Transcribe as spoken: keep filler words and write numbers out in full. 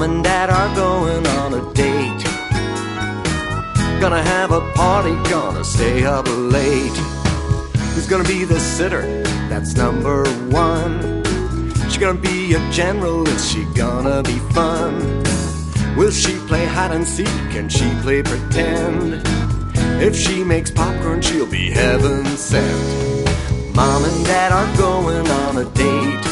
and Dad are going on a date. Gonna have a party, gonna stay up late. Who's gonna be the sitter? That's number one. She gonna be a general, is she gonna be fun? Will she play hide and seek, can she play pretend? If she makes popcorn, she'll be heaven sent. Mom and Dad are going on a date.